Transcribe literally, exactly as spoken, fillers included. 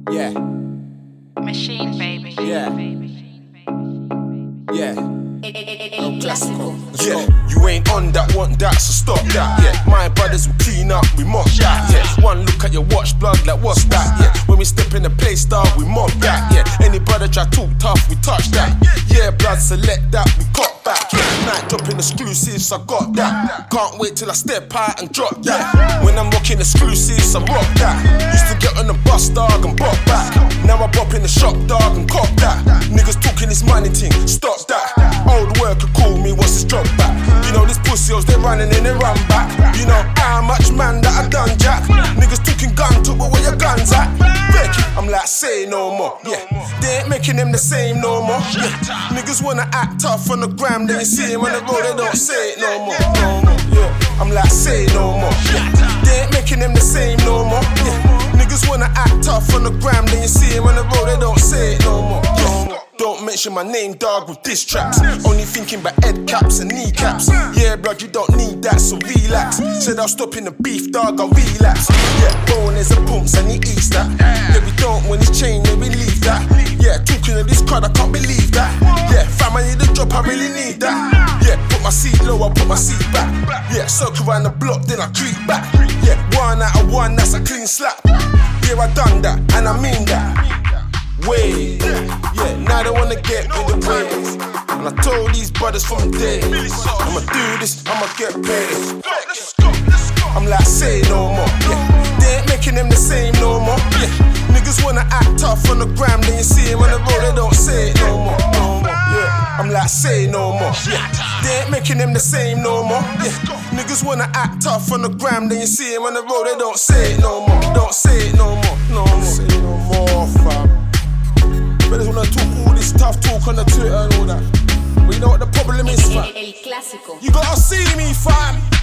Yeah. Machine baby. Yeah. Yeah. El Clásico. Yeah, you ain't on that, want that, so stop that. Yeah, my brothers will clean up, we mock that. Yeah, one look at your watch, blood, like what's that? Yeah, when we step in the place, dog, we mock that. Yeah, any brother try talk tough, we touch that. Yeah, blood, select that, we cut back. Yeah, night dropping exclusives, I got that. Can't wait till I step out and drop that. When I'm rocking exclusives, I rock that. Used to get on the bus, dog, and bop back. Now I bop in the shop, dog, and cop that. Niggas talking this money thing, stop that. Old worker call me, what's his drop back? You know these pussies, they running and they run back. You know how much man that I done jack. Niggas talking gun talk, but where your guns at? Becky, I'm like, say no more. Yeah, they ain't making them the same no more. Yeah, niggas wanna act tough on the gram, then you see him on the road, they don't say it no more. No more. Yeah, I'm like, say no more. Yeah, they ain't making them the same no more. Yeah, niggas wanna act tough on the gram, then you see him on the road, they don't say it no more. Yeah. Don't mention my name, dog, with diss traps. Only thinking about head caps and kneecaps. Yeah, blood, you don't need that, so relax. Said I'll stop in the beef, dog, I'll relapse. Yeah, boners and pumps and he eats that. Yeah, we don't when it's chain, yeah, we leave that. Yeah, talking of this crowd, I can't believe that. Yeah, fam, I need a drop, I really need that. Yeah, put my seat low, I put my seat back. Yeah, circle around the block, then I creep back. Yeah, one out of one, that's a clean slap. Yeah, I done that, and I mean that. Way, yeah, now they wanna get in the way. And I told these brothers from the day, I'ma do this, I'ma get paid. I'm like, say no more, yeah. They ain't making them the same no more, yeah. Niggas wanna act tough on the gram, then you see him on the road, they don't say it no more, no more, yeah. I'm like, say no more, yeah. They ain't making them the same no more, yeah. Niggas wanna act tough on the gram, then you see him on the road, they don't say it no more, don't say it no more, no more. Say no more, fam. Brothers wanna talk all this tough talk on the Twitter and all that. But you know what the problem is, fam? El Clásico. You gotta see me, fam.